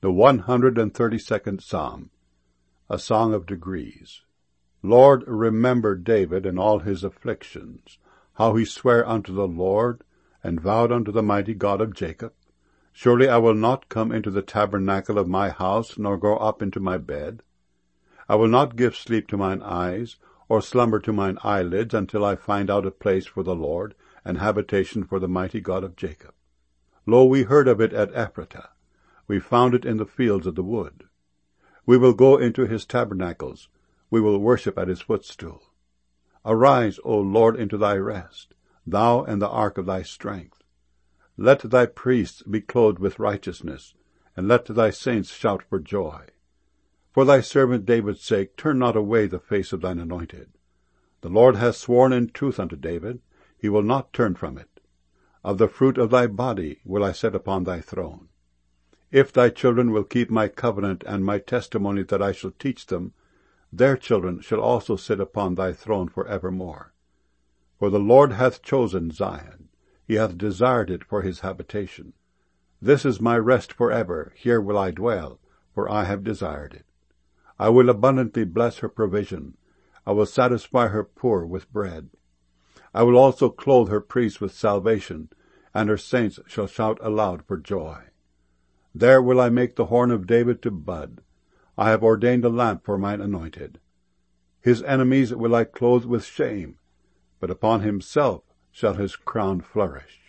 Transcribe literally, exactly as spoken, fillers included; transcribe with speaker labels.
Speaker 1: The one hundred and thirty-second Psalm, a song of degrees. Lord, remember David and all his afflictions, how he sware unto the Lord, and vowed unto the mighty God of Jacob. Surely I will not come into the tabernacle of my house, nor go up into my bed. I will not give sleep to mine eyes, or slumber to mine eyelids, until I find out a place for the Lord, and habitation for the mighty God of Jacob. Lo, we heard of it at Ephratah. We found it in the fields of the wood. We will go into his tabernacles. We will worship at his footstool. Arise, O Lord, into thy rest, thou and the ark of thy strength. Let thy priests be clothed with righteousness, and let thy saints shout for joy. For thy servant David's sake, turn not away the face of thine anointed. The Lord hath sworn in truth unto David, he will not turn from it. Of the fruit of thy body will I set upon thy throne. If thy children will keep my covenant and my testimony that I shall teach them, their children shall also sit upon thy throne for evermore. For the Lord hath chosen Zion, he hath desired it for his habitation. This is my rest for ever, here will I dwell, for I have desired it. I will abundantly bless her provision, I will satisfy her poor with bread. I will also clothe her priests with salvation, and her saints shall shout aloud for joy. There will I make the horn of David to bud. I have ordained a lamp for mine anointed. His enemies will I clothe with shame, but upon himself shall his crown flourish.